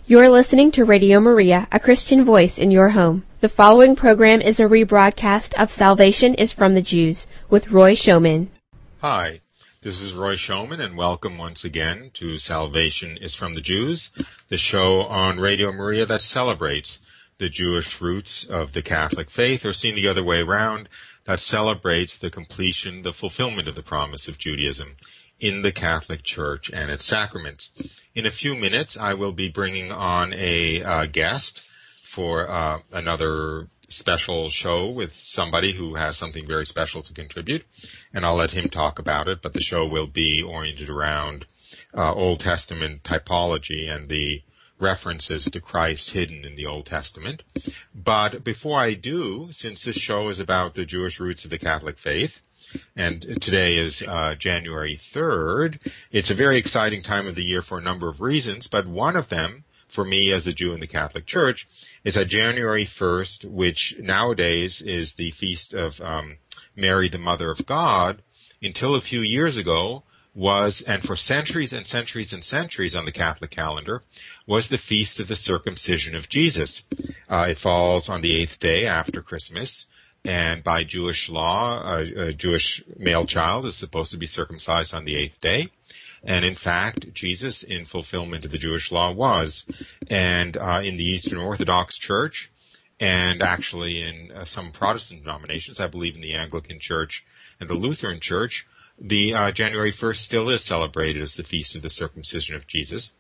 You're listening to Radio Maria, a Christian voice in your home. The following program is a rebroadcast of Salvation is from the Jews with Roy Schoeman. Hi, this is Roy Schoeman, and welcome once again to Salvation is from the Jews, the show on Radio Maria that celebrates the Jewish roots of the Catholic faith, or seen the other way around, that celebrates the completion, the fulfillment of the promise of Judaism in the Catholic Church and its sacraments. In a few minutes, I will be bringing on a guest for another special show with somebody who has something very special to contribute, and I'll let him talk about it, but the show will be oriented around Old Testament typology and the references to Christ hidden in the Old Testament. But before I do, since this show is about the Jewish roots of the Catholic faith, and today is January 3rd, it's a very exciting time of the year for a number of reasons, but one of them, for me as a Jew in the Catholic Church, is that January 1st, which nowadays is the feast of Mary, the Mother of God, until a few years ago was, and for centuries and centuries and centuries on the Catholic calendar, was the feast of the circumcision of Jesus. It falls on the 8th day after Christmas, and by Jewish law, a Jewish male child is supposed to be circumcised on the 8th day. And in fact, Jesus, in fulfillment of the Jewish law, was. And in the Eastern Orthodox Church, and actually in some Protestant denominations, I believe in the Anglican Church and the Lutheran Church, the January 1st still is celebrated as the Feast of the Circumcision of Jesus.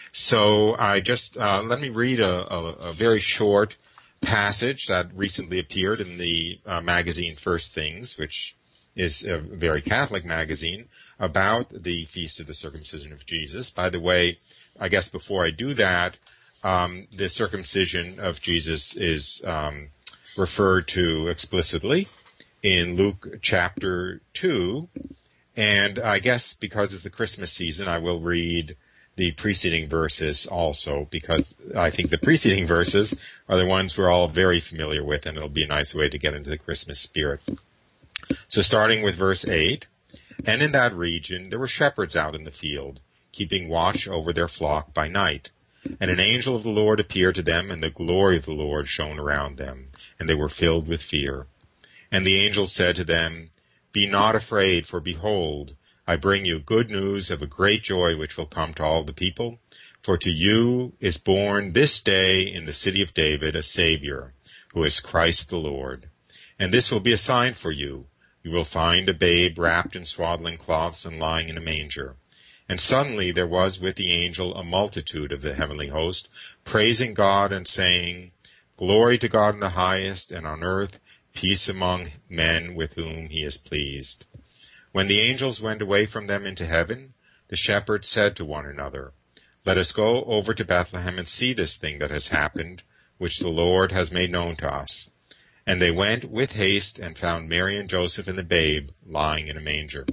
So I just, let me read a very short passage that recently appeared in the magazine First Things, which is a very Catholic magazine, about the Feast of the Circumcision of Jesus. By the way, I guess before I do that, the circumcision of Jesus is referred to explicitly in Luke chapter 2, and I guess because it's the Christmas season, I will read the preceding verses also, because I think the preceding verses are the ones we're all very familiar with, and it'll be a nice way to get into the Christmas spirit. So starting with verse 8, "And in that region there were shepherds out in the field, keeping watch over their flock by night. And an angel of the Lord appeared to them, and the glory of the Lord shone around them, and they were filled with fear. And the angel said to them, 'Be not afraid, for behold, I bring you good news of a great joy which will come to all the people. For to you is born this day in the city of David a Savior, who is Christ the Lord. And this will be a sign for you. You will find a babe wrapped in swaddling cloths and lying in a manger.' And suddenly there was with the angel a multitude of the heavenly host, praising God and saying, 'Glory to God in the highest, and on earth peace among men with whom he is pleased.' When the angels went away from them into heaven, the shepherds said to one another, 'Let us go over to Bethlehem and see this thing that has happened, which the Lord has made known to us.' And they went with haste and found Mary and Joseph and the babe lying in a manger.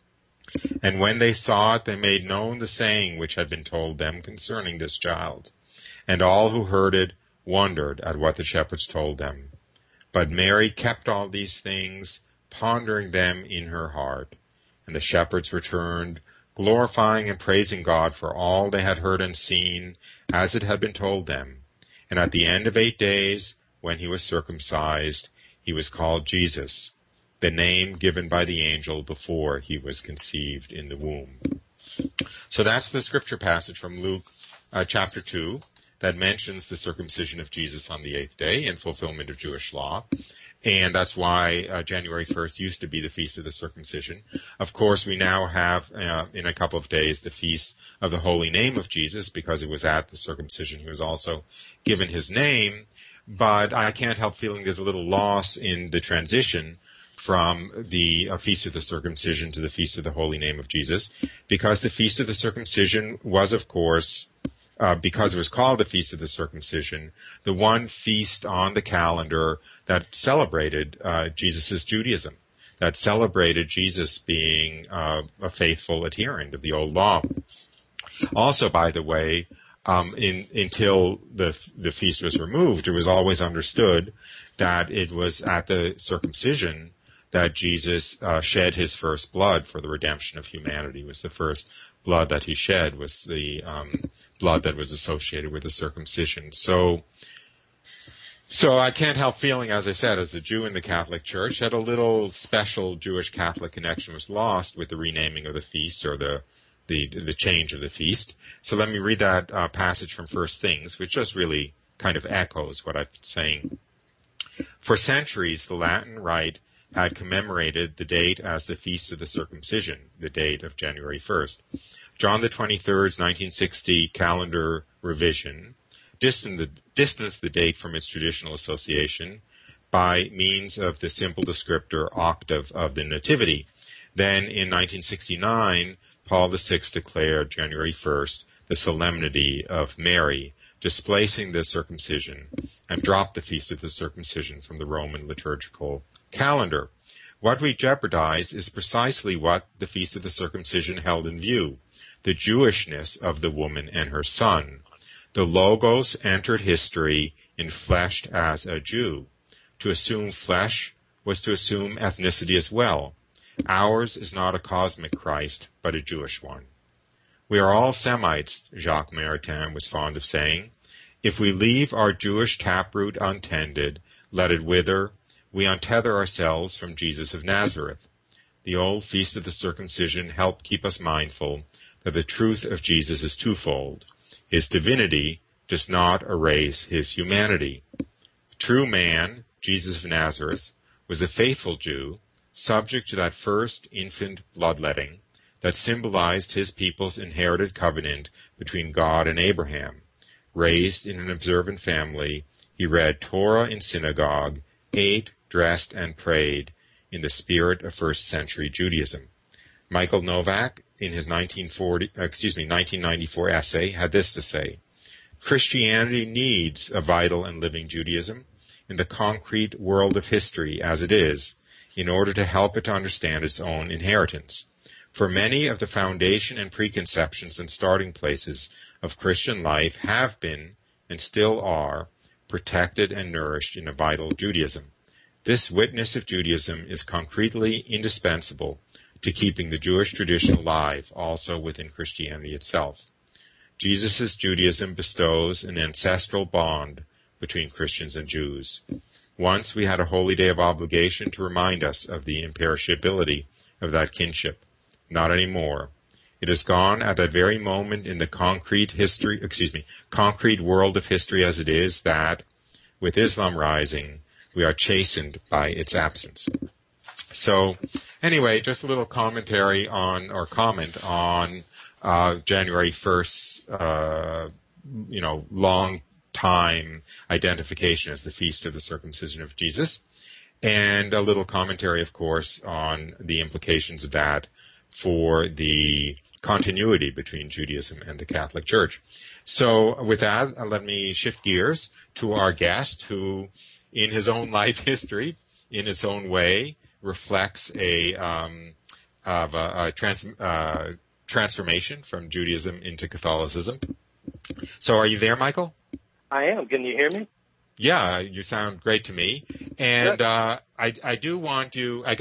And when they saw it, they made known the saying which had been told them concerning this child. And all who heard it wondered at what the shepherds told them. But Mary kept all these things, pondering them in her heart. And the shepherds returned, glorifying and praising God for all they had heard and seen, as it had been told them. And at the end of 8 days, when he was circumcised, he was called Jesus, the name given by the angel before he was conceived in the womb." So that's the scripture passage from Luke chapter 2 that mentions the circumcision of Jesus on the 8th day in fulfillment of Jewish law. And that's why January 1st used to be the Feast of the Circumcision. Of course, we now have, in a couple of days, the Feast of the Holy Name of Jesus, because it was at the circumcision he was also given his name. But I can't help feeling there's a little loss in the transition from the Feast of the Circumcision to the Feast of the Holy Name of Jesus, because the Feast of the Circumcision was, of course, because it was called the Feast of the Circumcision, the one feast on the calendar that celebrated Jesus' Judaism, that celebrated Jesus being a faithful adherent of the old law. Also, by the way, until the feast was removed, it was always understood that it was at the circumcision that Jesus shed his first blood for the redemption of humanity. It was the first blood that he shed was the blood that was associated with the circumcision. So I can't help feeling, as I said, as a Jew in the Catholic Church, that a little special Jewish Catholic connection was lost with the renaming of the feast or the change of the feast. So let me read that passage from First Things, which just really kind of echoes what I've been saying. For centuries, the Latin Rite had commemorated the date as the Feast of the Circumcision, the date of January 1st. John the 23rd's 1960 calendar revision distanced the date from its traditional association by means of the simple descriptor octave of the Nativity. Then, in 1969, Paul VI declared January 1st the solemnity of Mary, displacing the circumcision, and dropped the Feast of the Circumcision from the Roman liturgical calendar. What we jeopardize is precisely what the Feast of the Circumcision held in view, the Jewishness of the woman and her son. The Logos entered history enfleshed as a Jew. To assume flesh was to assume ethnicity as well. Ours is not a cosmic Christ, but a Jewish one. We are all Semites, Jacques Maritain was fond of saying. If we leave our Jewish taproot untended, let it wither, we untether ourselves from Jesus of Nazareth. The old Feast of the Circumcision helped keep us mindful that the truth of Jesus is twofold. His divinity does not erase his humanity. True man, Jesus of Nazareth, was a faithful Jew, subject to that first infant bloodletting that symbolized his people's inherited covenant between God and Abraham. Raised in an observant family, he read Torah in synagogue, ate, dressed, and prayed in the spirit of first-century Judaism. Michael Novak, in his 1994 essay, had this to say: Christianity needs a vital and living Judaism in the concrete world of history as it is, in order to help it to understand its own inheritance. For many of the foundation and preconceptions and starting places of Christian life have been, and still are, protected and nourished in a vital Judaism. This witness of Judaism is concretely indispensable to keeping the Jewish tradition alive also within Christianity itself. Jesus' Judaism bestows an ancestral bond between Christians and Jews. Once we had a holy day of obligation to remind us of the imperishability of that kinship. Not anymore. It is gone at that very moment in the concrete world of history as it is that, with Islam rising, we are chastened by its absence. So, anyway, just a little comment on January 1st's, long time identification as the Feast of the Circumcision of Jesus, and a little commentary, of course, on the implications of that for the continuity between Judaism and the Catholic Church. So with that, let me shift gears to our guest, who, in his own life history, in its own way, reflects a transformation from Judaism into Catholicism. So are you there, Michael? I am. Can you hear me? Yeah, you sound great to me. And I do want to, I'd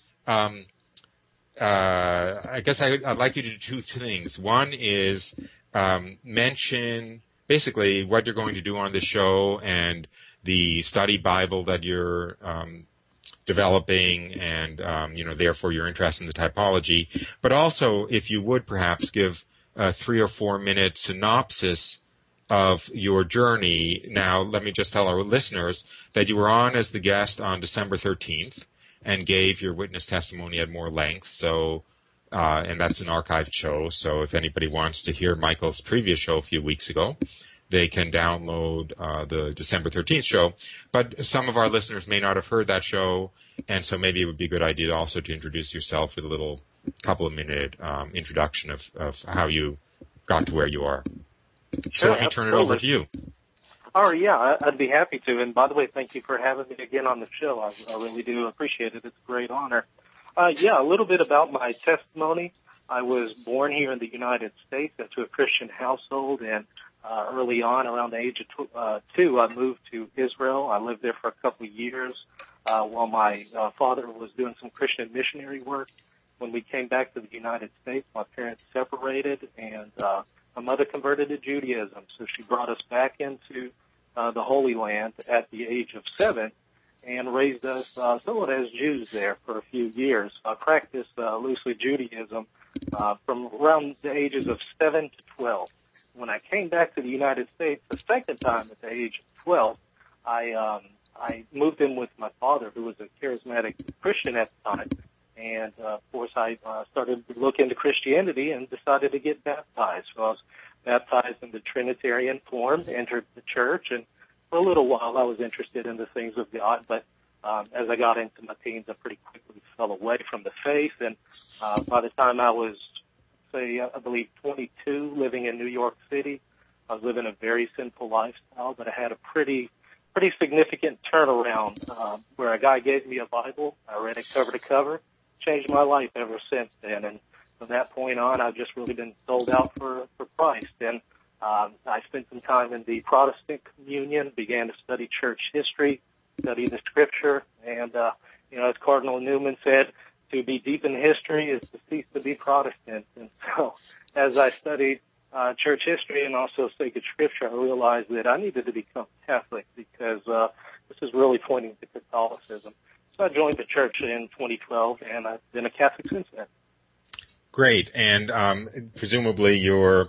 like you to do two things. One is mention basically what you're going to do on the show and the study Bible that you're developing, and therefore your interest in the typology. But also, if you would perhaps give a 3 or 4 minute synopsis of your journey. Now, let me just tell our listeners that you were on as the guest on December 13th and gave your witness testimony at more length. So, and that's an archived show. So if anybody wants to hear Michael's previous show a few weeks ago, they can download the December 13th show. But some of our listeners may not have heard that show, and so maybe it would be a good idea also to introduce yourself with a little couple of minute introduction of how you got to where you are. So let me turn it over to you. Oh, yeah, I'd be happy to. And by the way, thank you for having me again on the show. I really do appreciate it. It's a great honor. A little bit about my testimony. I was born here in the United States into a Christian household, and early on, around the age of 2, I moved to Israel. I lived there for a couple of years while my father was doing some Christian missionary work. when we came back to the United States, my parents separated, and my mother converted to Judaism. So she brought us back into the Holy Land at the age of 7 and raised us somewhat as Jews there for a few years. I practiced loosely Judaism from around the ages of 7 to 12. When I came back to the United States the second time at the age of 12, I moved in with my father, who was a charismatic Christian at the time. And, of course, I started to look into Christianity and decided to get baptized. So I was baptized in the Trinitarian form, entered the church, and for a little while I was interested in the things of God. But as I got into my teens, I pretty quickly fell away from the faith. And by the time I was, I believe 22, living in New York City, I was living a very sinful lifestyle, but I had a pretty significant turnaround where a guy gave me a Bible. I read it cover to cover. Changed my life ever since then. And from that point on, I've just really been sold out for Christ. And I spent some time in the Protestant communion, began to study church history, study the scripture. And, as Cardinal Newman said, to be deep in history is to cease to be Protestant. And so as I studied church history and also sacred scripture, I realized that I needed to become Catholic because this is really pointing to Catholicism. So I joined the church in 2012, and I've been a Catholic since then. Great. And presumably your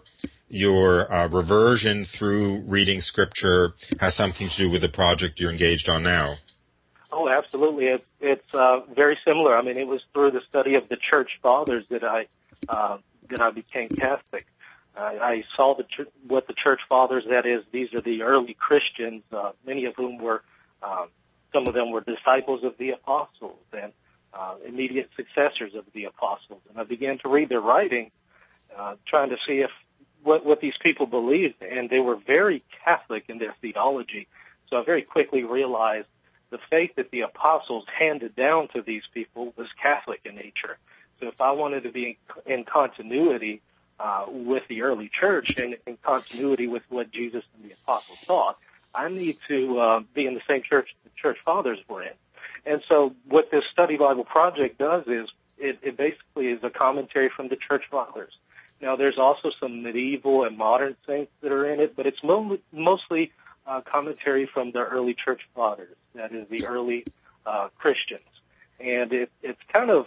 reversion through reading scripture has something to do with the project you're engaged on now. Oh, absolutely. It's very similar. I mean, it was through the study of the church fathers that I became Catholic. I saw what the church fathers, that is, these are the early Christians, many of whom were, some of them were disciples of the apostles and immediate successors of the apostles. And I began to read their writing, trying to see what these people believed, and they were very Catholic in their theology. So I very quickly realized the faith that the apostles handed down to these people was Catholic in nature. So if I wanted to be in continuity with the early church and in continuity with what Jesus and the apostles taught, I need to be in the same church the church fathers were in. And so what this study Bible project does is it basically is a commentary from the church fathers. Now, there's also some medieval and modern saints that are in it, but it's mostly commentary from the early church fathers, that is, the early Christians. And it's kind of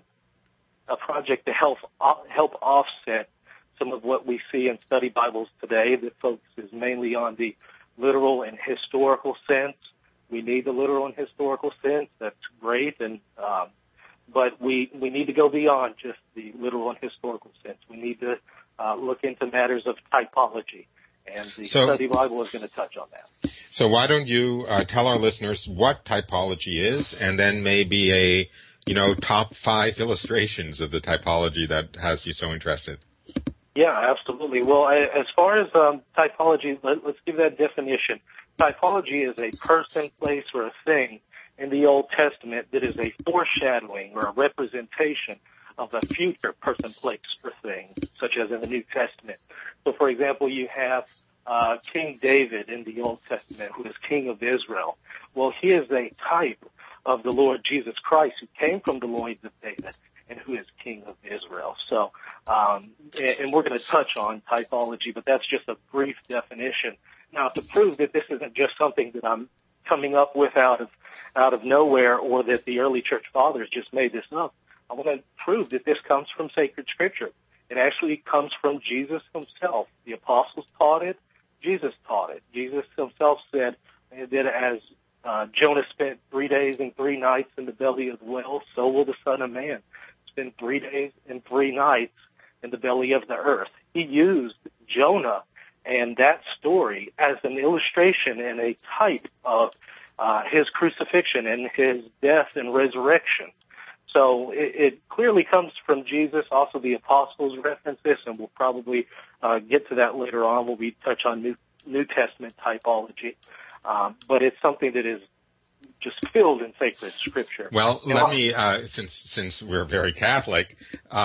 a project to help offset some of what we see in study Bibles today that focuses mainly on the literal and historical sense. We need the literal and historical sense. That's great, and but we need to go beyond just the literal and historical sense. We need to look into matters of typology, and the study Bible is going to touch on that. So why don't you tell our listeners what typology is, and then maybe top 5 illustrations of the typology that has you so interested? Yeah, absolutely. Well, as far as typology, let's give that definition. Typology is a person, place, or a thing in the Old Testament that is a foreshadowing or a representation of a future person, place, or thing, such as in the New Testament. So, for example, you have King David in the Old Testament, who is king of Israel. Well, he is a type of the Lord Jesus Christ, who came from the loins of David and who is king of Israel. So, and we're going to touch on typology, but that's just a brief definition. Now, to prove that this isn't just something that I'm coming up with out of nowhere, or that the early church fathers just made this up, I want to prove that this comes from sacred scripture. It actually comes from Jesus himself. The apostles taught it. Jesus taught it. Jesus himself said that as Jonah spent 3 days and 3 nights in the belly of the whale, so will the Son of Man spend 3 days and 3 nights in the belly of the earth. He used Jonah and that story as an illustration and a type of his crucifixion and his death and resurrection. So it clearly comes from Jesus. Also, the apostles reference this, and we'll probably get to that later on when we touch on New Testament typology. But it's something that is just filled in sacred scripture. Well, let me, since we're very Catholic,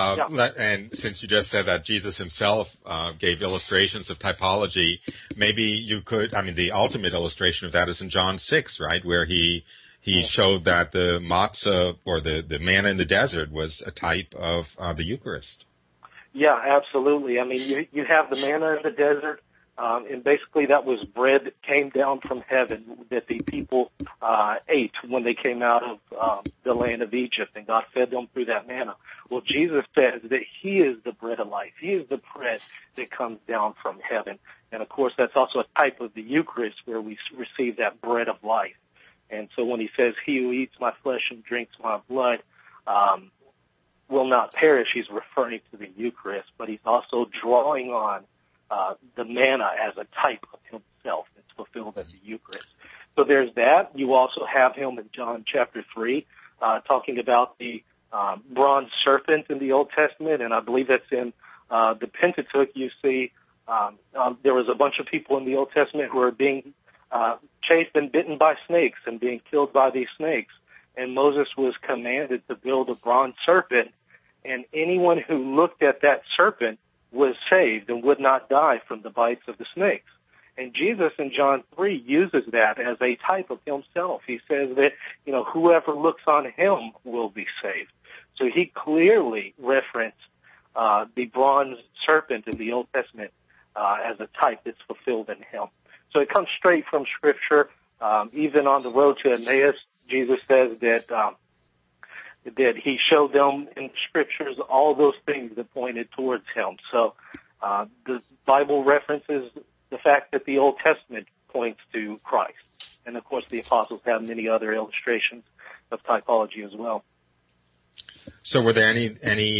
and since you just said that Jesus himself gave illustrations of typology, maybe you could, the ultimate illustration of that is in John 6, right, where he he showed that the matzah, or the manna in the desert, was a type of the Eucharist. Yeah, absolutely. I mean, you have the manna in the desert, and basically that was bread that came down from heaven that the people ate when they came out of the land of Egypt, and God fed them through that manna. Well, Jesus says that He is the bread of life. He is the bread that comes down from heaven. And, of course, that's also a type of the Eucharist where we receive that bread of life. And so when He says, "He who eats my flesh and drinks my blood will not perish," He's referring to the Eucharist, but He's also drawing on the manna as a type of Himself that's fulfilled in the Eucharist. So there's that. You also have Him in John chapter 3 talking about the bronze serpent in the Old Testament, and I believe that's in the Pentateuch. You see there was a bunch of people in the Old Testament who were being chased and bitten by snakes and being killed by these snakes, and Moses was commanded to build a bronze serpent, and anyone who looked at that serpent was saved and would not die from the bites of the snakes. And Jesus in John 3 uses that as a type of Himself. He says that, whoever looks on Him will be saved. So He clearly referenced the bronze serpent in the Old Testament as a type that's fulfilled in Him. So it comes straight from Scripture. Even on the road to Emmaus, Jesus says that He showed them in the Scriptures all those things that pointed towards Him. So the Bible references the fact that the Old Testament points to Christ. And, of course, the apostles have many other illustrations of typology as well. So were there any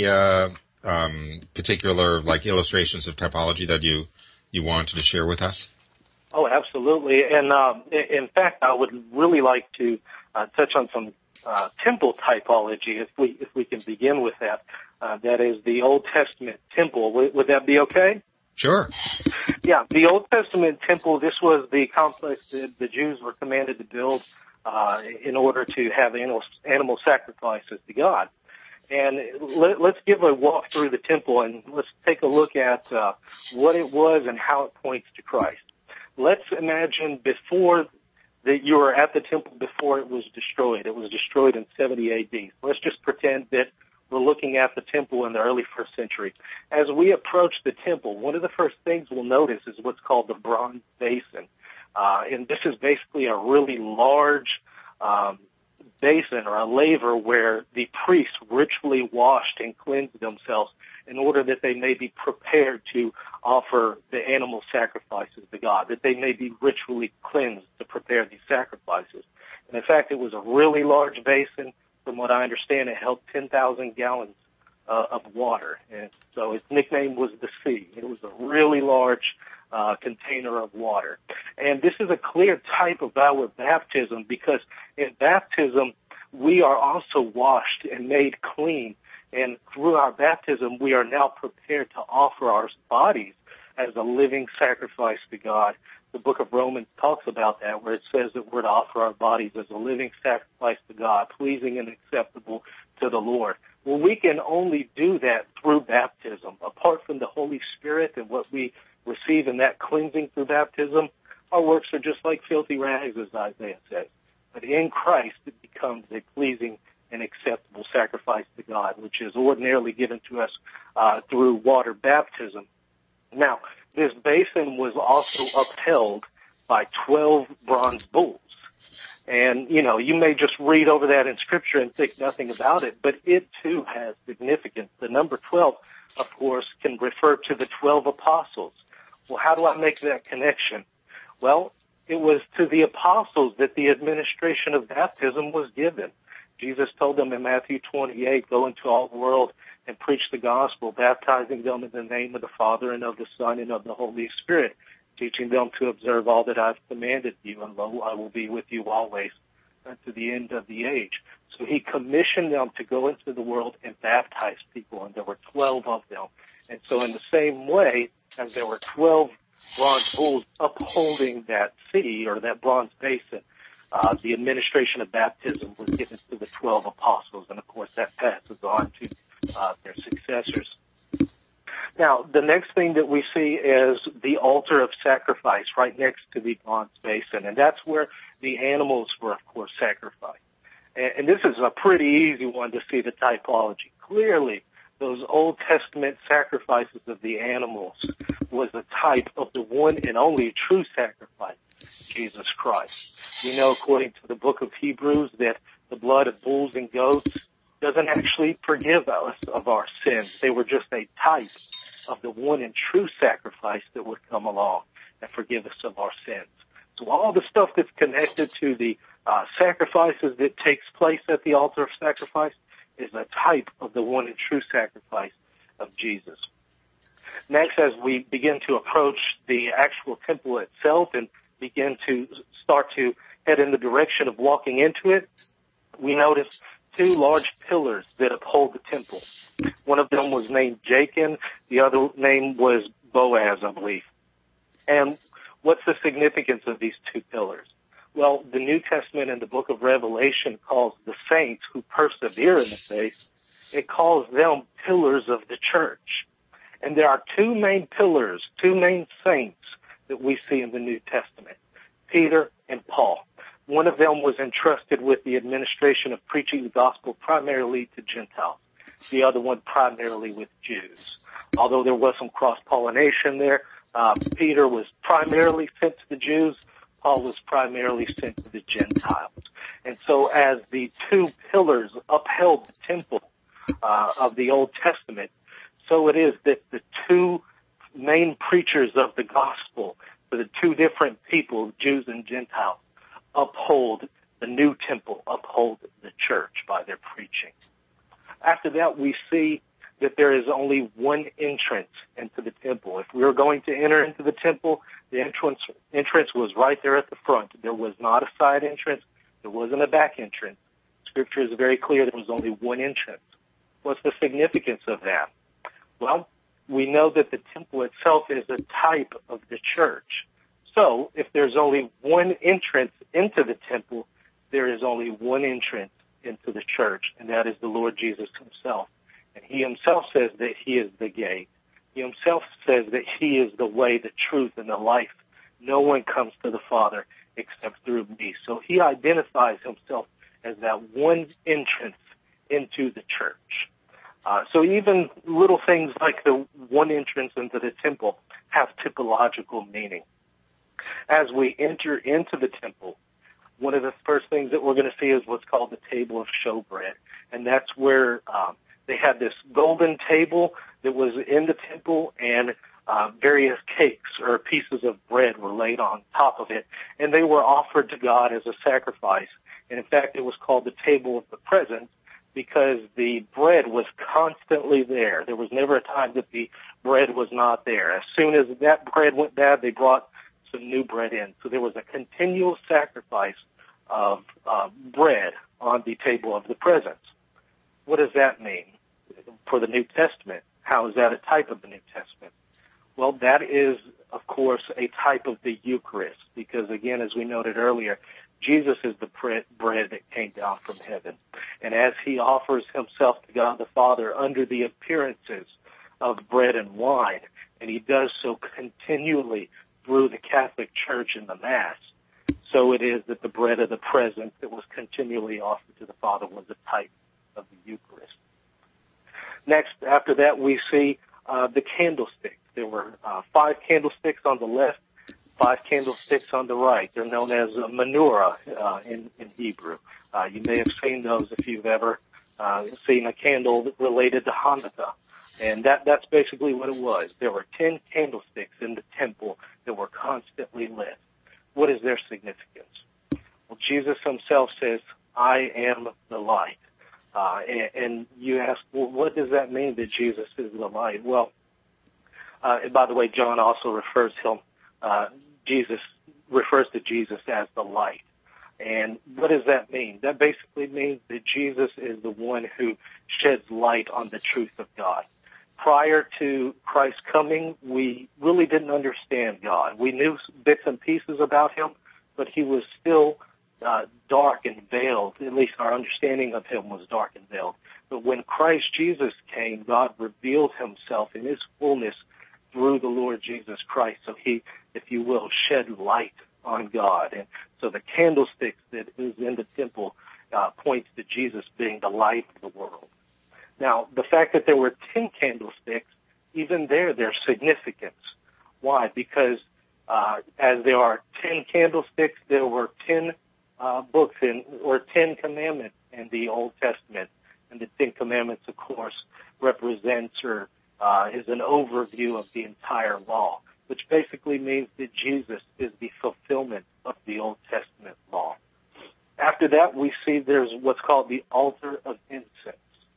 particular, illustrations of typology that you wanted to share with us? Oh, absolutely. And in fact, I would really like to touch on some temple typology, if we can begin with that. That is the Old Testament temple. Would that be okay? Sure. Yeah, the Old Testament temple, this was the complex that the Jews were commanded to build in order to have animal sacrifices to God. And let's give a walk through the temple, and let's take a look at what it was and how it points to Christ. Let's imagine before that you were at the temple before it was destroyed. It was destroyed in 70 A.D. Let's just pretend that we're looking at the temple in the early 1st century. As we approach the temple, one of the first things we'll notice is what's called the bronze basin. And this is basically a really large basin or a laver where the priests ritually washed and cleansed themselves in order that they may be prepared to offer the animal sacrifices to God, that they may be ritually cleansed to prepare these sacrifices. And in fact, it was a really large basin. From what I understand, it held 10,000 gallons of water. And so its nickname was the sea. It was a really large container of water. And this is a clear type of our baptism, because in baptism, we are also washed and made clean. And through our baptism, we are now prepared to offer our bodies as a living sacrifice to God. The book of Romans talks about that, where it says that we're to offer our bodies as a living sacrifice to God, pleasing and acceptable to the Lord. Well, we can only do that through baptism. Apart from the Holy Spirit and what we receive in that cleansing through baptism, our works are just like filthy rags, as Isaiah says. But in Christ, it becomes a pleasing and acceptable sacrifice to God, which is ordinarily given to us through water baptism. Now, this basin was also upheld by 12 bronze bulls. And, you may just read over that in Scripture and think nothing about it, but it, too, has significance. The number 12, of course, can refer to the 12 apostles. Well, how do I make that connection? Well, it was to the apostles that the administration of baptism was given. Jesus told them in Matthew 28, "Go into all the world and preach the gospel, baptizing them in the name of the Father and of the Son and of the Holy Spirit, teaching them to observe all that I've commanded you, and lo, I will be with you always to the end of the age." So He commissioned them to go into the world and baptize people, and there were 12 of them. And so in the same way as there were 12 bronze bulls upholding that sea or that bronze basin, the administration of baptism was given to the 12 apostles, and of course that passes on to their successors. Now, the next thing that we see is the altar of sacrifice right next to the bronze basin, and that's where the animals were, of course, sacrificed. And this is a pretty easy one to see the typology. Clearly, those Old Testament sacrifices of the animals was a type of the one and only true sacrifice, Jesus Christ. We know, according to the book of Hebrews, that the blood of bulls and goats doesn't actually forgive us of our sins. They were just a type of the one and true sacrifice that would come along and forgive us of our sins. So all the stuff that's connected to the sacrifices that takes place at the altar of sacrifice is a type of the one and true sacrifice of Jesus. Next, as we begin to approach the actual temple itself and begin to start to head in the direction of walking into it, we notice two large pillars that uphold the temple. One of them was named Jachin. The other name was Boaz, I believe. And what's the significance of these two pillars? Well, the New Testament in the book of Revelation calls the saints who persevere in the faith, it calls them pillars of the church. And there are two main pillars, two main saints that we see in the New Testament, Peter and Paul. One of them was entrusted with the administration of preaching the gospel primarily to Gentiles. The other one primarily with Jews. Although there was some cross-pollination there, Peter was primarily sent to the Jews. Paul was primarily sent to the Gentiles. And so as the two pillars upheld the temple of the Old Testament, so it is that the two main preachers of the gospel for the two different people, Jews and Gentiles, uphold the new temple, uphold the church by their preaching. After that, we see that there is only one entrance into the temple. If we were going to enter into the temple, the entrance was right there at the front. There was not a side entrance. There wasn't a back entrance. Scripture is very clear there was only one entrance. What's the significance of that? Well, we know that the temple itself is a type of the church. So if there's only one entrance into the temple, there is only one entrance into the church, and that is the Lord Jesus himself. And he himself says that he is the gate. He himself says that he is the way, the truth, and the life. No one comes to the Father except through me. So he identifies himself as that one entrance into the church. So even little things like the one entrance into the temple have typological meaning. As we enter into the temple, one of the first things that we're going to see is what's called the table of showbread. And that's where they had this golden table that was in the temple, and various cakes or pieces of bread were laid on top of it, and they were offered to God as a sacrifice. And in fact, it was called the table of the presence because the bread was constantly there. There was never a time that the bread was not there. As soon as that bread went bad, they brought some new bread in. So there was a continual sacrifice of bread on the table of the presence. What does that mean for the New Testament? How is that a type of the New Testament? Well, that is, of course, a type of the Eucharist, because, again, as we noted earlier, Jesus is the bread that came down from heaven. And as he offers himself to God the Father under the appearances of bread and wine, and he does so continually through the Catholic Church in the Mass, so it is that the bread of the presence that was continually offered to the Father was a type of the Eucharist. Next, after that, we see the candlesticks. There were 5 candlesticks on the left, 5 candlesticks on the right. They're known as a menorah in Hebrew. You may have seen those if you've ever seen a candle related to Hanukkah. And that's basically what it was. There were 10 candlesticks in the temple that were constantly lit. What is their significance? Well, Jesus himself says, I am the light. And you ask, well, what does that mean that Jesus is the light? Well, and by the way, John also refers to Jesus as the light. And what does that mean? That basically means that Jesus is the one who sheds light on the truth of God. Prior to Christ's coming, we really didn't understand God. We knew bits and pieces about him, but he was still dark and veiled. At least our understanding of him was dark and veiled. But when Christ Jesus came, God revealed himself in his fullness through the Lord Jesus Christ. So he, if you will, shed light on God. And so the candlestick that is in the temple points to Jesus being the light of the world. Now, the fact that there were 10 candlesticks, even there's significance. Why? Because as there are 10 candlesticks, there were 10 books or 10 commandments in the Old Testament. And the 10 commandments, of course, represents or is an overview of the entire law, which basically means that Jesus is the fulfillment of the Old Testament law. After that, we see there's what's called the altar of incense.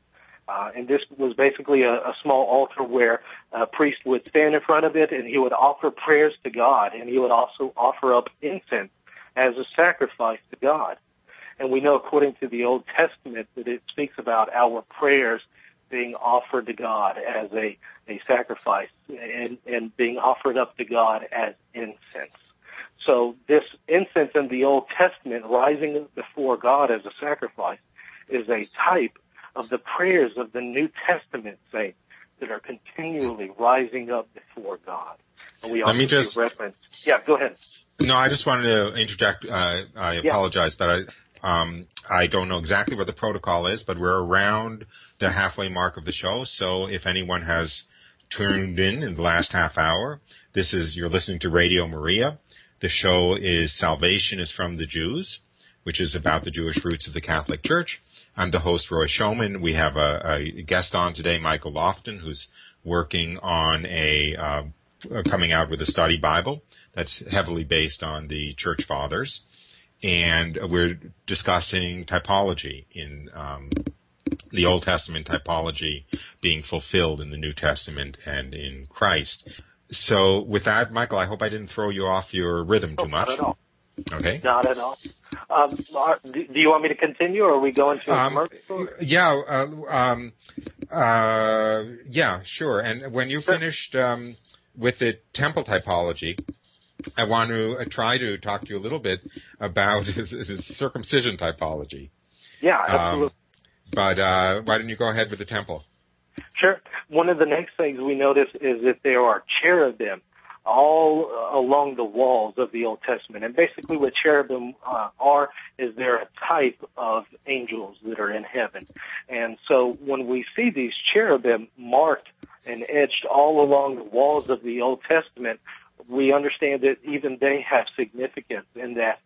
And this was basically a small altar where a priest would stand in front of it and he would offer prayers to God, and he would also offer up incense as a sacrifice to God. And we know according to the Old Testament that it speaks about our prayers being offered to God as a sacrifice and being offered up to God as incense. So this incense in the Old Testament rising before God as a sacrifice is a type of the prayers of the New Testament saints that are continually rising up before God. And we also see reference. Yeah, go ahead. No, I just wanted to interject. I apologize that I don't know exactly what the protocol is, but we're around the halfway mark of the show. So if anyone has tuned in the last half hour, you're listening to Radio Maria. The show is Salvation is from the Jews, which is about the Jewish roots of the Catholic Church. I'm the host, Roy Schoeman. We have a guest on today, Michael Lofton, who's working on coming out with a study Bible that's heavily based on the Church Fathers. And we're discussing typology in the Old Testament typology being fulfilled in the New Testament and in Christ. So with that, Michael, I hope I didn't throw you off your rhythm too much. Not at all. Okay. Not at all. Do you want me to continue, or are we going to a commercial? Yeah, sure. And when you finished with the temple typology, I want to try to talk to you a little bit about his circumcision typology. Yeah, absolutely. But why don't you go ahead with the temple? Sure. One of the next things we notice is that there are cherubim all along the walls of the Old Testament. And basically what cherubim are is they're a type of angels that are in heaven. And so when we see these cherubim marked and etched all along the walls of the Old Testament, we understand that even they have significance in that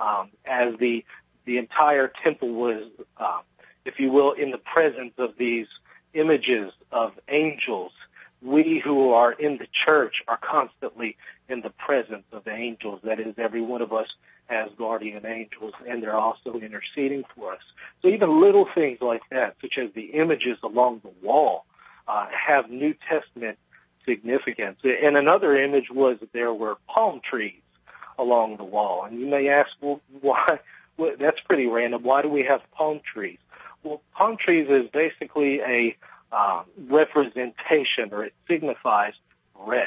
as the entire temple was, if you will, in the presence of these images of angels, we who are in the church are constantly in the presence of the angels. That is, every one of us has guardian angels, and they're also interceding for us. So even little things like that, such as the images along the wall, have New Testament significance. And another image was that there were palm trees along the wall. And you may ask, well, why? Well, that's pretty random. Why do we have palm trees? Well, palm trees is basically a representation, or it signifies rest.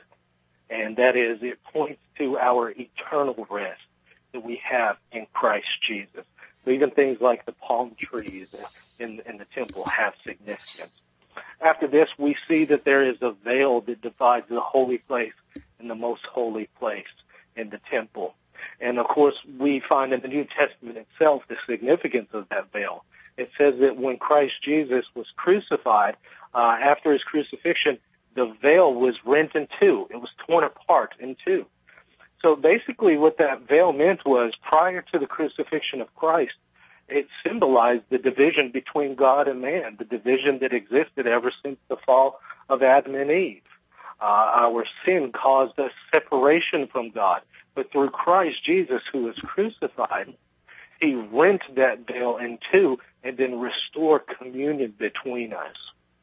And that is, it points to our eternal rest that we have in Christ Jesus. So even things like the palm trees in the temple have significance. After this, we see that there is a veil that divides the holy place and the most holy place in the temple. And of course, we find in the New Testament itself the significance of that veil. It says that when Christ Jesus was crucified, after his crucifixion, the veil was rent in two. It was torn apart in two. So basically what that veil meant was, prior to the crucifixion of Christ, it symbolized the division between God and man, the division that existed ever since the fall of Adam and Eve. Our sin caused a separation from God. But through Christ Jesus, who was crucified, he rent that veil in two and then restored communion between us.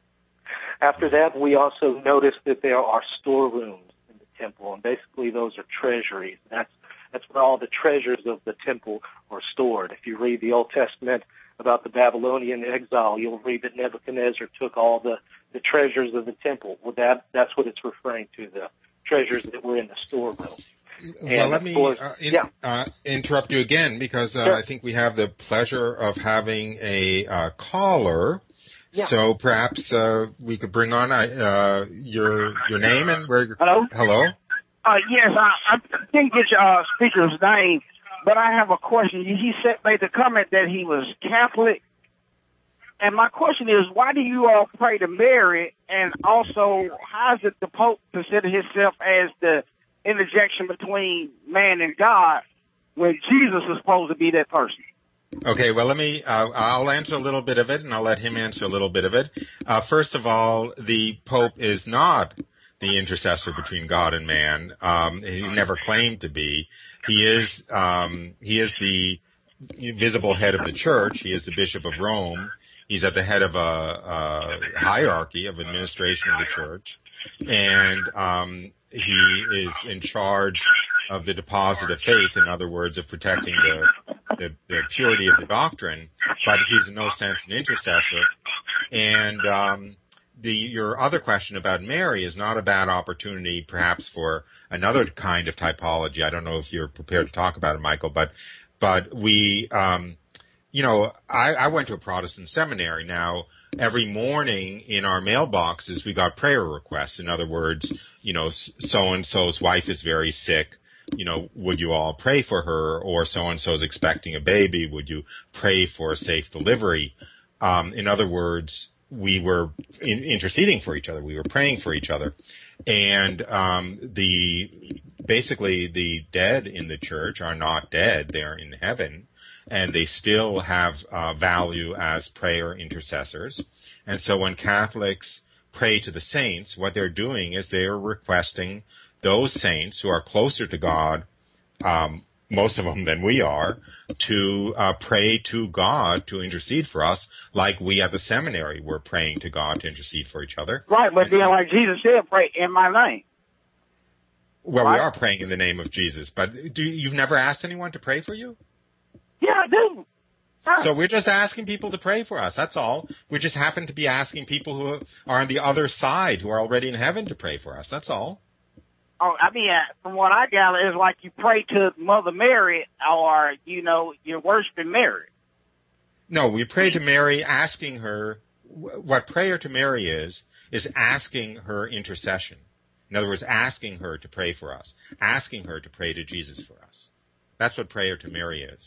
After that, we also notice that there are storerooms in the temple, and basically those are treasuries. That's where all the treasures of the temple were stored. If you read the Old Testament about the Babylonian exile, you'll read that Nebuchadnezzar took all the treasures of the temple. Well, that's what it's referring to, the treasures that were in the storeroom. Well, let me interrupt you again, because Sure. I think we have the pleasure of having a caller Yeah. So perhaps we could bring on your name and where you're... Hello? Hello? Yes, I didn't get your speaker's name, but I have a question. He made the comment that he was Catholic. And my question is, why do you all pray to Mary? And also, how is it the Pope consider himself as the interjection between man and God when Jesus is supposed to be that person? Okay, well, I'll answer a little bit of it, and I'll let him answer a little bit of it. First of all, the Pope is not the intercessor between God and man. He never claimed to be. He is the visible head of the Church. He is the Bishop of Rome. He's at the head of a hierarchy of administration of the Church, and he is in charge of the deposit of faith, in other words, of protecting the purity of the doctrine, but he's in no sense an intercessor. And your other question about Mary is not a bad opportunity, perhaps, for another kind of typology. I don't know if you're prepared to talk about it, Michael, but we, I went to a Protestant seminary. Now, every morning in our mailboxes, we got prayer requests. In other words, so-and-so's wife is very sick. Would you all pray for her? Or so-and-so's expecting a baby. Would you pray for a safe delivery? In other words, we were interceding for each other. We were praying for each other. And basically the dead in the Church are not dead. They're in heaven. And they still have value as prayer intercessors. And so when Catholics pray to the saints, what they're doing is they're requesting those saints who are closer to God, most of them than we are, to pray to God to intercede for us, like we at the seminary were praying to God to intercede for each other. Right, but then like Jesus said, pray in my name. Well, right? We are praying in the name of Jesus, but you've never asked anyone to pray for you? Yeah, I do. So we're just asking people to pray for us, that's all. We just happen to be asking people who are on the other side, who are already in heaven, to pray for us, that's all. Oh, I mean, from what I gather, it's like you pray to Mother Mary, or, you're worshiping Mary. No, we pray to Mary, asking her, what prayer to Mary is asking her intercession. In other words, asking her to pray for us, asking her to pray to Jesus for us. That's what prayer to Mary is.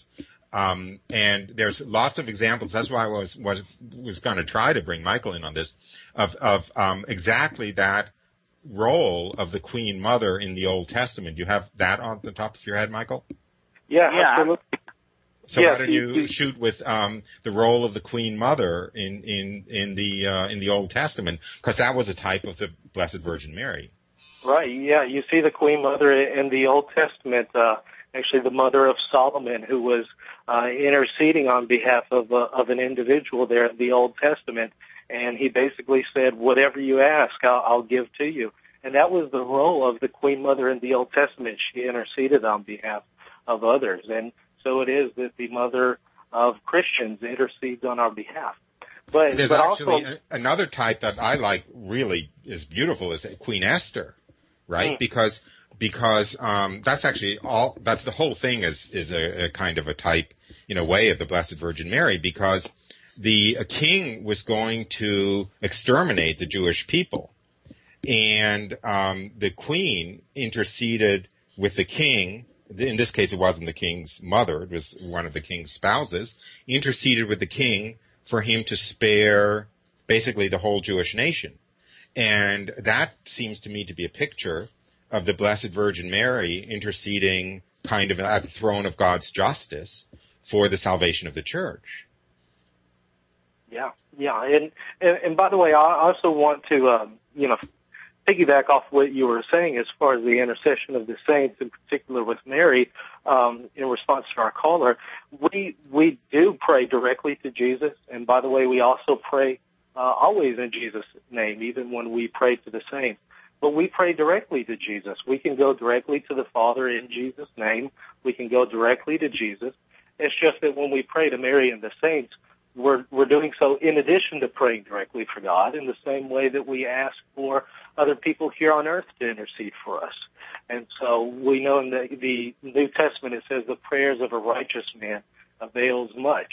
And there's lots of examples. That's why I was going to try to bring Michael in on this, of exactly that role of the Queen Mother in the Old Testament. Do you have that on the top of your head, Michael? Yeah. Absolutely. So why don't you shoot with the role of the Queen Mother in the Old Testament, because that was a type of the Blessed Virgin Mary. Right. Yeah. You see the Queen Mother in the Old Testament. Actually, the mother of Solomon, who was interceding on behalf of an individual there in the Old Testament. And he basically said, whatever you ask, I'll give to you. And that was the role of the Queen Mother in the Old Testament. She interceded on behalf of others. And so it is that the mother of Christians intercedes on our behalf. But there's actually also another type that I like, really is beautiful, is Queen Esther, right? Because that's actually that's the whole thing is a kind of a type, in a way, of the Blessed Virgin Mary, because the king was going to exterminate the Jewish people. And the queen interceded with the king. In this case, it wasn't the king's mother. It was one of the king's spouses. Interceded with the king for him to spare basically the whole Jewish nation. And that seems to me to be a picture of the Blessed Virgin Mary interceding kind of at the throne of God's justice for the salvation of the church. Yeah. And by the way, I also want to, piggyback off what you were saying as far as the intercession of the saints, in particular with Mary, in response to our caller. We do pray directly to Jesus. And by the way, we also pray always in Jesus' name, even when we pray to the saints. But we pray directly to Jesus. We can go directly to the Father in Jesus' name. We can go directly to Jesus. It's just that when we pray to Mary and the saints, we're doing so in addition to praying directly for God, in the same way that we ask for other people here on earth to intercede for us. And so we know in the New Testament it says the prayers of a righteous man avails much.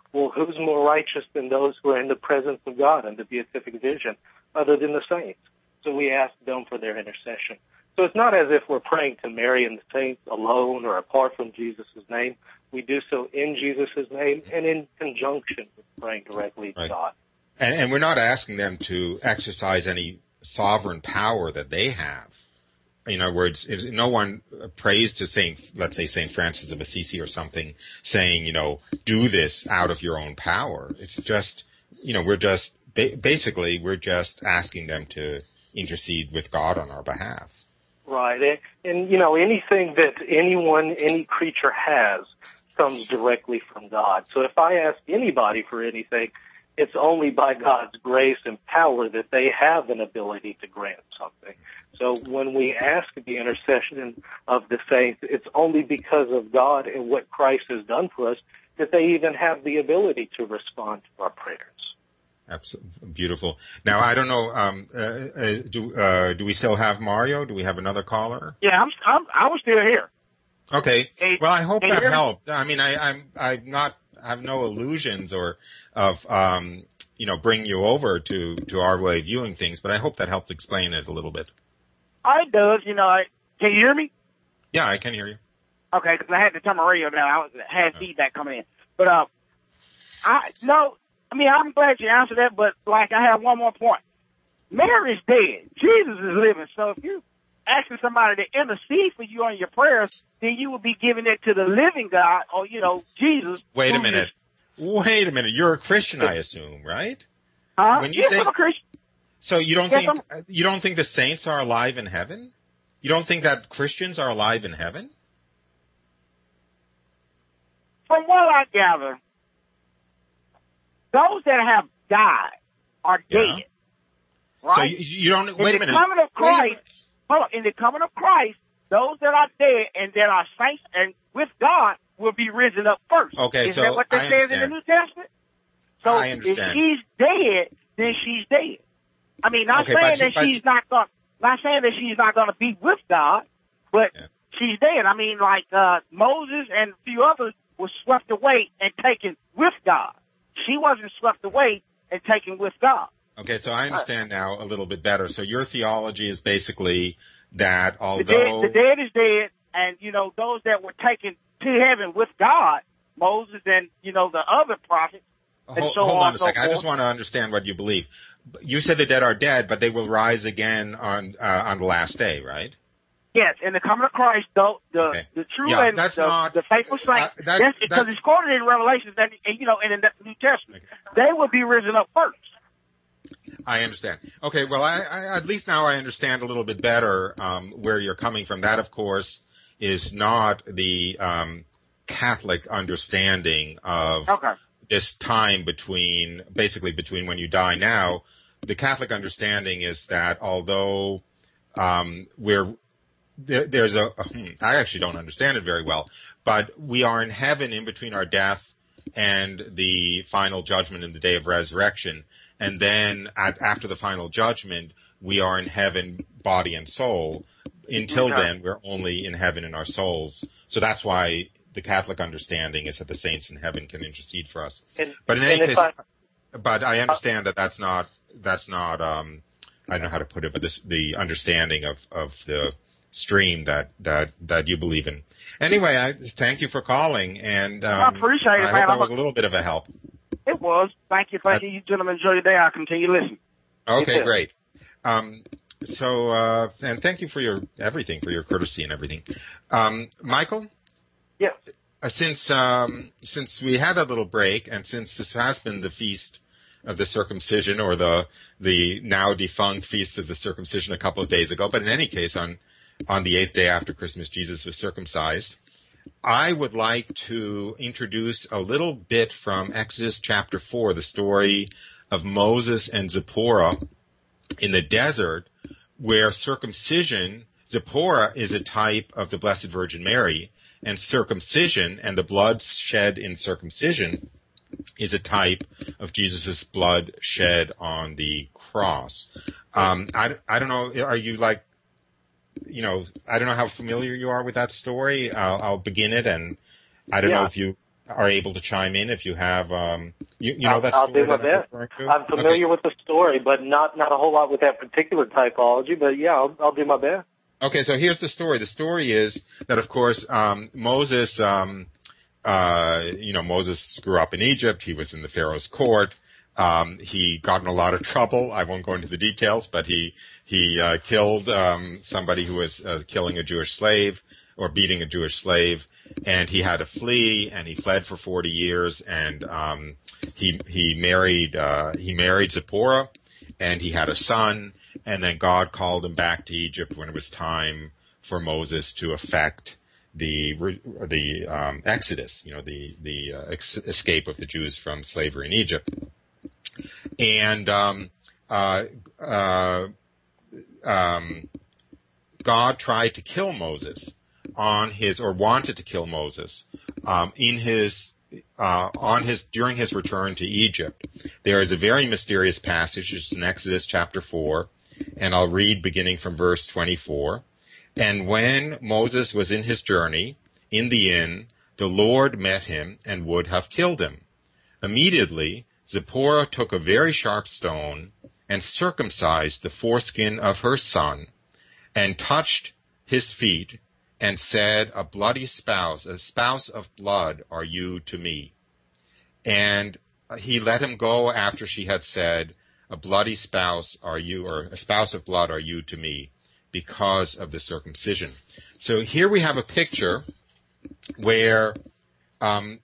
well, who's more righteous than those who are in the presence of God in the beatific vision other than the saints? So we ask them for their intercession. So it's not as if we're praying to Mary and the saints alone or apart from Jesus' name. We do so in Jesus' name and in conjunction with praying directly to God. And we're not asking them to exercise any sovereign power that they have. In other words, no one prays to let's say St. Francis of Assisi or something, saying, do this out of your own power. It's just, we're just asking them to intercede with God on our behalf. Right. And anything that any creature has comes directly from God. So if I ask anybody for anything, it's only by God's grace and power that they have an ability to grant something. So when we ask the intercession of the saints, it's only because of God and what Christ has done for us that they even have the ability to respond to our prayers. Absolutely beautiful. Now, I don't know. Do we still have Mario? Do we have another caller? Yeah, I was still here. Okay. Well, I hope that helped. I mean, I have no illusions of bringing you over to our way of viewing things, but I hope that helped explain it a little bit. It does. Can you hear me? Yeah, I can hear you. Okay, because I had to turn my radio down. I had feedback coming in, but I'm glad you answered that, but I have one more point. Mary's dead. Jesus is living. So if you asking somebody to intercede for you on your prayers, then you will be giving it to the living God or, Jesus. Wait a minute. You're a Christian, I assume, right? Huh? When you yes, say, I'm a Christian. So you don't think the saints are alive in heaven? You don't think that Christians are alive in heaven? From what I gather, those that have died are dead. Right? So you don't. Wait a minute. In the coming of Christ, those that are dead and that are saints and with God will be risen up first. Okay, Is that what they says in the New Testament? So I understand. If she's dead, then she's dead. I mean, not saying that she's not going to be with God, but she's dead. I mean, Moses and a few others were swept away and taken with God. She wasn't swept away and taken with God. Okay, so I understand now a little bit better. So your theology is basically that although the dead is dead, and those that were taken to heaven with God, Moses and the other prophets, and so on. Hold on a second. I just want to understand what you believe. You said the dead are dead, but they will rise again on the last day, right? Yes, in the coming of Christ, the true and the faithful saints, because it's quoted in Revelation and in the New Testament, they will be risen up first. I understand. Okay, well, I at least now I understand a little bit better where you're coming from. That, of course, is not the Catholic understanding of this time between when you die now. The Catholic understanding is that although there's I actually don't understand it very well, but we are in heaven in between our death and the final judgment in the day of resurrection. And then after the final judgment, we are in heaven, body and soul. Until then, we're only in heaven in our souls. So that's why the Catholic understanding is that the saints in heaven can intercede for us. But in any case, but I understand that's not I don't know how to put it, but the understanding of the stream that you believe in. Anyway, I thank you for calling, and I appreciate it, man. I hope that was a little bit of a help. It was. Thank you. You gentlemen. Enjoy your day. I'll continue listening. Okay, great. So, and thank you for your everything, for your courtesy and everything. Michael? Yes. Since we had that little break, and since this has been the feast of the circumcision, or the now defunct feast of the circumcision a couple of days ago, but in any case, on the 8th day after Christmas, Jesus was circumcised. I would like to introduce a little bit from Exodus chapter 4, the story of Moses and Zipporah in the desert, where circumcision, Zipporah is a type of the Blessed Virgin Mary, and circumcision and the blood shed in circumcision is a type of Jesus' blood shed on the cross. I don't know, are you I don't know how familiar you are with that story. I'll begin it, and I don't know if you are able to chime in if you have, you know that I'll story do my that I'm best. referring to? I'm familiar with the story, but not a whole lot with that particular typology. But yeah, I'll do my best. Okay, so here's the story. The story is that, of course, Moses, Moses grew up in Egypt. He was in the Pharaoh's court. He got in a lot of trouble. I won't go into the details, but he killed somebody who was killing a Jewish slave or beating a Jewish slave, and he had to flee, and he fled for 40 years, and he married Zipporah, and he had a son, and then God called him back to Egypt when it was time for Moses to effect the Exodus, the escape of the Jews from slavery in Egypt. And God tried to kill Moses wanted to kill Moses during his return to Egypt. There is a very mysterious passage. It's in Exodus chapter 4, and I'll read beginning from verse 24. And when Moses was in his journey, in the inn, the Lord met him and would have killed him. Immediately, Zipporah took a very sharp stone and circumcised the foreskin of her son and touched his feet and said, a spouse of blood are you to me. And he let him go after she had said, a bloody spouse are you, or a spouse of blood are you to me, because of the circumcision. So here we have a picture where God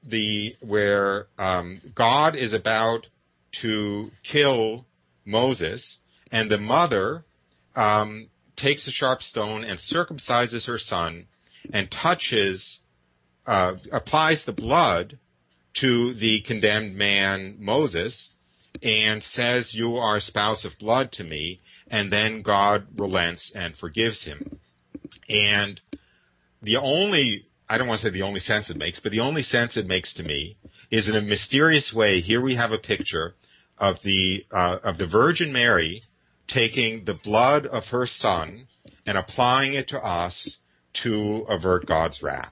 is about to kill Moses, and the mother takes a sharp stone and circumcises her son and applies the blood to the condemned man Moses and says, you are a spouse of blood to me, and then God relents and forgives him. And I don't want to say the only sense it makes, but the only sense it makes to me is in a mysterious way, here we have a picture of the Virgin Mary taking the blood of her son and applying it to us to avert God's wrath.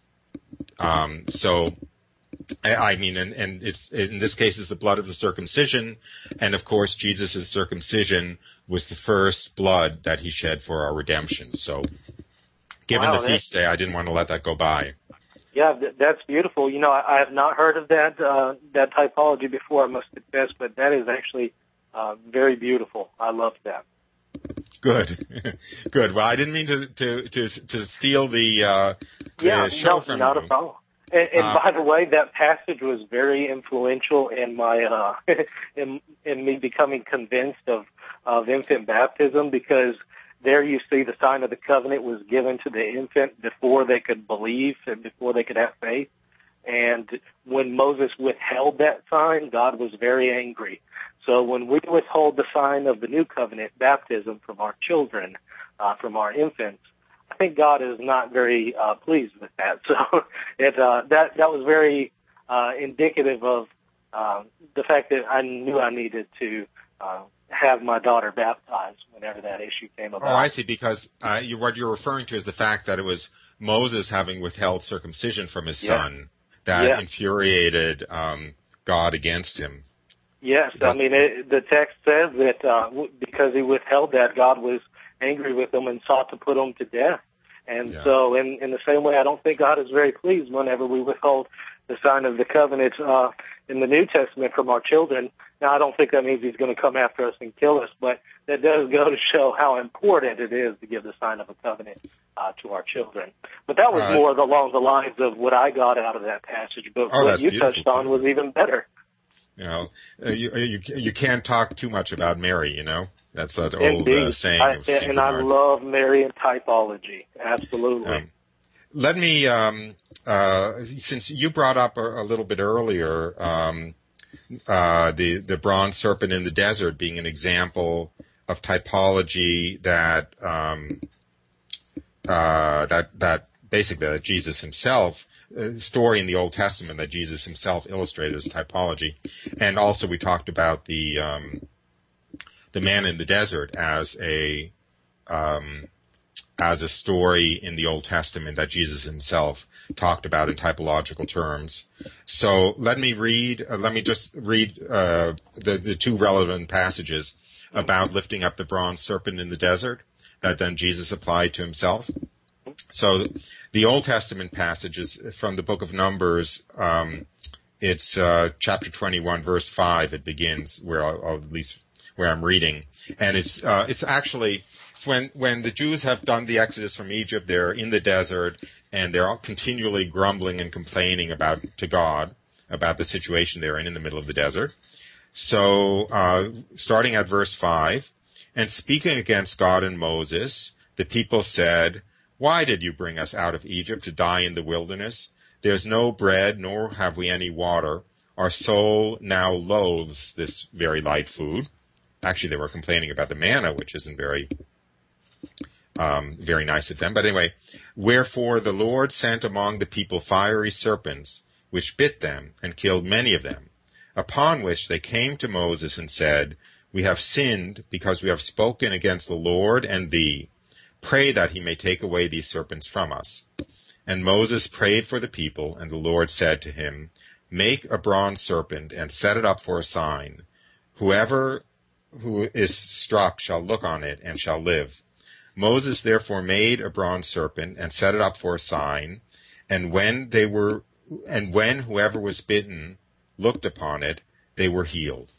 So it's, in this case, it's the blood of the circumcision, and of course, Jesus' circumcision was the first blood that he shed for our redemption. So, given the feast day, I didn't want to let that go by. Yeah, that's beautiful. I have not heard of that typology before, I must confess, but that is actually very beautiful. I love that. Good, good. Well, I didn't mean to steal the show from you. Not a problem. And by the way, that passage was very influential in my in me becoming convinced of infant baptism, because there you see the sign of the covenant was given to the infant before they could believe and before they could have faith. And when Moses withheld that sign, God was very angry. So when we withhold the sign of the new covenant baptism from our children, from our infants, I think God is not very pleased with that. So that was very indicative of the fact that I knew I needed to have my daughter baptized whenever that issue came about. Oh, I see, because what you're referring to is the fact that it was Moses having withheld circumcision from his son that infuriated God against him. Yes, the text says that because he withheld that, God was angry with him and sought to put him to death. And so in the same way, I don't think God is very pleased whenever we withhold the sign of the covenant in the New Testament from our children. Now, I don't think that means he's going to come after us and kill us, but that does go to show how important it is to give the sign of a covenant to our children. But that was more along the lines of what I got out of that passage. But what you touched on was even better. You can't talk too much about Mary, That's that old saying. I love Marian typology. Absolutely. Let me, since you brought up a little bit earlier, the bronze serpent in the desert being an example of typology that basically that Jesus himself, story in the Old Testament that Jesus himself illustrated as typology, and also we talked about the man in the desert as as a story in the Old Testament that Jesus himself talked about in typological terms. So let me just read the two relevant passages about lifting up the bronze serpent in the desert that then Jesus applied to himself. So the Old Testament passage is from the book of Numbers. It's chapter 21, verse 5. It begins at least where I'm reading, and it's when the Jews have done the exodus from Egypt. They're in the desert, and they're all continually grumbling and complaining to God about the situation they're in the middle of the desert. So, starting at verse 5, and speaking against God and Moses, the people said, "Why did you bring us out of Egypt to die in the wilderness? There's no bread, nor have we any water. Our soul now loathes this very light food." Actually, they were complaining about the manna, which isn't very nice of them. But anyway, wherefore the Lord sent among the people fiery serpents, which bit them and killed many of them. Upon which they came to Moses and said, "We have sinned because we have spoken against the Lord and thee. Pray that he may take away these serpents from us." And Moses prayed for the people, and the Lord said to him, "Make a bronze serpent and set it up for a sign. Whoever who is struck shall look on it and shall live." Moses therefore made a bronze serpent and set it up for a sign, and when whoever was bitten looked upon it, they were healed.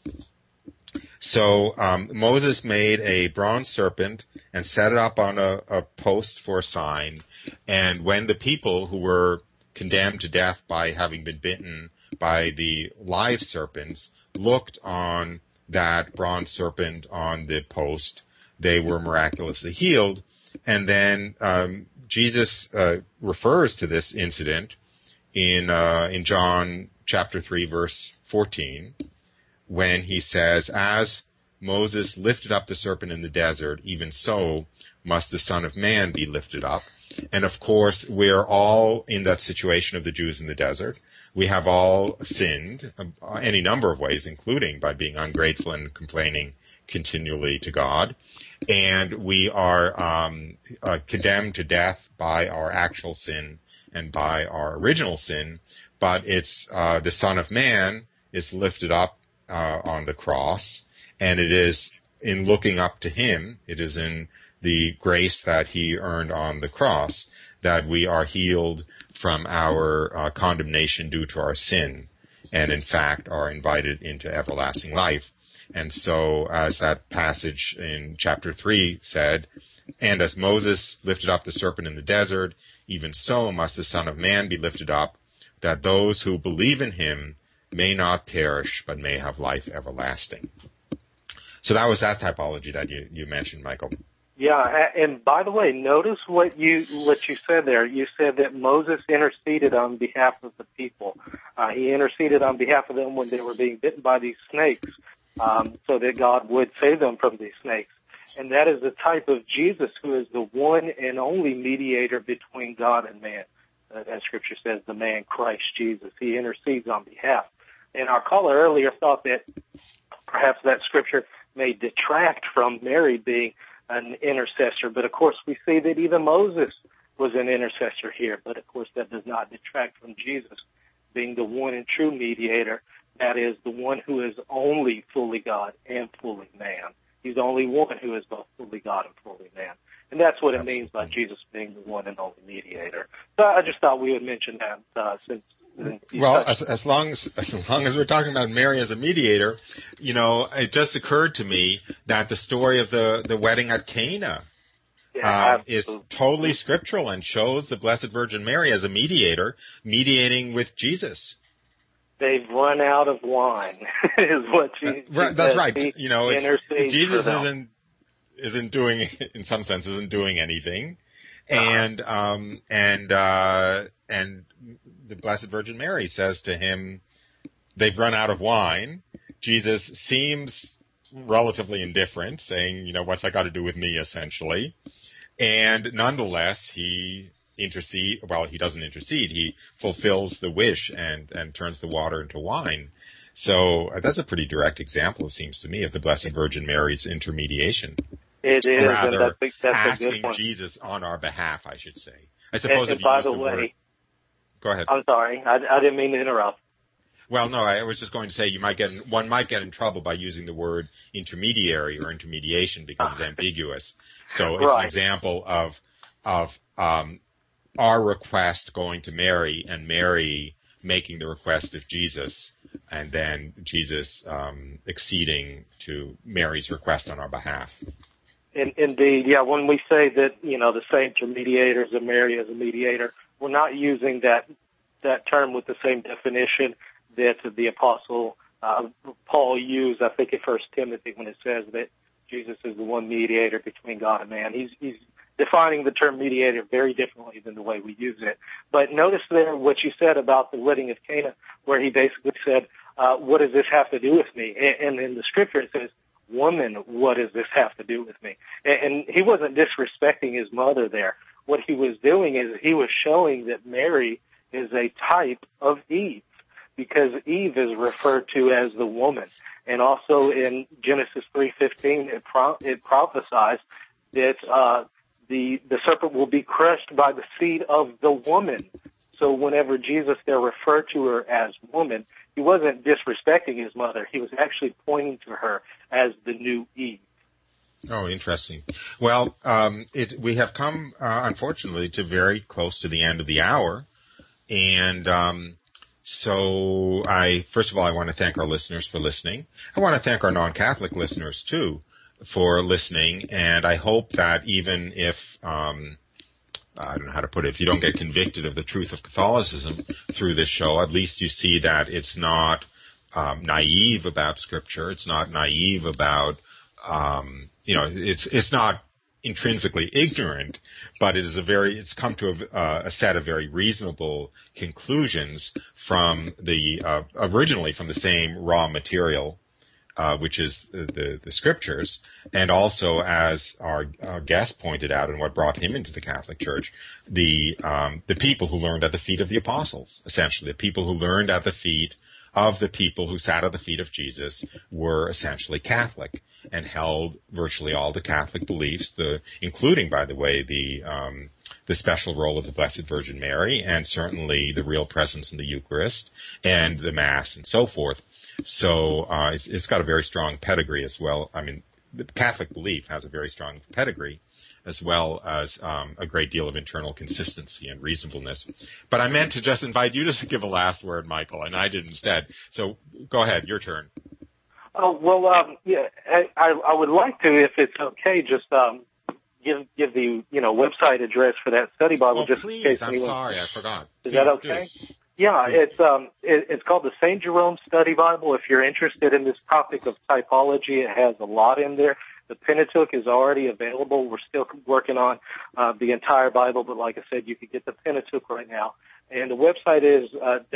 So Moses made a bronze serpent and set it up on a post for a sign, and when the people who were condemned to death by having been bitten by the live serpents looked on that bronze serpent on the post, they were miraculously healed. And then Jesus refers to this incident in John chapter 3, verse 14, when he says, "As Moses lifted up the serpent in the desert, even so must the Son of Man be lifted up." And of course, we're all in that situation of the Jews in the desert. We have all sinned any number of ways, including by being ungrateful and complaining continually to God. And we are condemned to death by our actual sin and by our original sin. But it's the Son of Man is lifted up on the cross, and it is in looking up to him, it is in the grace that he earned on the cross, that we are healed from our condemnation due to our sin, and in fact are invited into everlasting life. And so, as that passage in chapter 3 said, "And as Moses lifted up the serpent in the desert, even so must the Son of Man be lifted up, that those who believe in him may not perish, but may have life everlasting." So that was that typology that you mentioned, Michael. Yeah, and by the way, notice what you said there. You said that Moses interceded on behalf of the people. He interceded on behalf of them when they were being bitten by these snakes, so that God would save them from these snakes. And that is the type of Jesus who is the one and only mediator between God and man. As Scripture says, the man Christ Jesus. He intercedes on behalf. And our caller earlier thought that perhaps that Scripture may detract from Mary being an intercessor. But, of course, we see that even Moses was an intercessor here. But, of course, that does not detract from Jesus being the one and true mediator. That is, the one who is only fully God and fully man. He's the only one who is both fully God and fully man. And that's what it means by Jesus being the one and only mediator. So I just thought we would mention that since well, as long as we're talking about Mary as a mediator, it just occurred to me that the story of the wedding at Cana is totally scriptural and shows the Blessed Virgin Mary as a mediator, mediating with Jesus. They've run out of wine, is what she that's right. Jesus isn't doing, in some sense, isn't doing anything. And the Blessed Virgin Mary says to him, they've run out of wine. Jesus seems relatively indifferent, saying, what's that got to do with me, essentially. And nonetheless, he doesn't intercede. He fulfills the wish and turns the water into wine. So that's a pretty direct example, it seems to me, of the Blessed Virgin Mary's intermediation. It is, rather and that's a asking good one. Jesus on our behalf, I should say. I suppose And if you by use the the word. way, Go ahead. I'm sorry, I didn't mean to interrupt. Well, no, I was just going to say one might get in trouble by using the word intermediary or intermediation because it's ambiguous. So it's an example of our request going to Mary and Mary making the request of Jesus, and then Jesus acceding to Mary's request on our behalf. Indeed, yeah. When we say that, the saints are mediators and Mary is a mediator, we're not using that term with the same definition that the Apostle Paul used, I think, in 1 Timothy when it says that Jesus is the one mediator between God and man. He's defining the term mediator very differently than the way we use it. But notice there what you said about the wedding of Cana, where he basically said, what does this have to do with me? And in the scripture it says, woman, what does this have to do with me? And he wasn't disrespecting his mother there. What he was doing is he was showing that Mary is a type of Eve, because Eve is referred to as the woman. And also in Genesis 3:15, it prophesies that the serpent will be crushed by the seed of the woman. So whenever Jesus there referred to her as woman, he wasn't disrespecting his mother. He was actually pointing to her as the new Eve. Oh, interesting. Well, we have come, unfortunately, to very close to the end of the hour. And so first of all, I want to thank our listeners for listening. I want to thank our non-Catholic listeners, too, for listening. And I hope that even if, I don't know how to put it, if you don't get convicted of the truth of Catholicism through this show, at least you see that it's not naive about Scripture. It's not naive about, it's not intrinsically ignorant, but it's come to a set of very reasonable conclusions from originally from the same raw material, which is the Scriptures, and also, as our guest pointed out, and what brought him into the Catholic Church, the people who learned at the feet of the apostles, essentially, the people who learned at the feet of the people who sat at the feet of Jesus were essentially Catholic and held virtually all the Catholic beliefs, including, by the way, the special role of the Blessed Virgin Mary, and certainly the real presence in the Eucharist and the Mass and so forth. So it's got a very strong pedigree as well. I mean, the Catholic belief has a very strong pedigree, as well as a great deal of internal consistency and reasonableness. But I meant to just invite you to give a last word, Michael, and I did instead. So go ahead, your turn. Oh, well, yeah, I would like to, if it's okay, just give the website address for that study Bible. Oh, please, in case I'm sorry, I forgot. Is that okay? Yeah, it's called the St. Jerome Study Bible. If you're interested in this topic of typology, it has a lot in there. The Pentateuch is already available. We're still working on the entire Bible, but like I said, you can get the Pentateuch right now. And the website is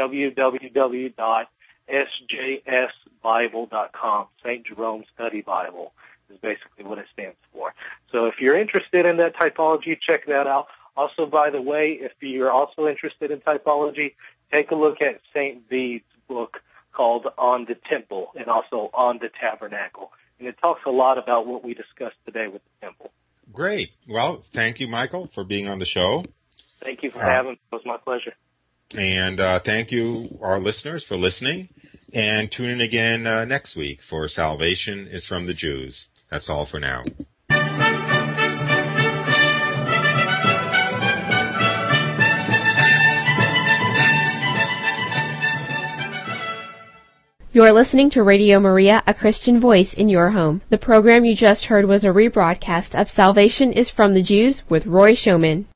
www.sjsbible.com. St. Jerome Study Bible is basically what it stands for. So if you're interested in that typology, check that out. Also, by the way, if you're also interested in typology, take a look at St. Bede's book called On the Temple and also On the Tabernacle. And it talks a lot about what we discussed today with the temple. Great. Well, thank you, Michael, for being on the show. Thank you for having me. It was my pleasure. And thank you, our listeners, for listening. And tune in again next week for Salvation is from the Jews. That's all for now. You're listening to Radio Maria, a Christian voice in your home. The program you just heard was a rebroadcast of Salvation is from the Jews with Roy Schoeman.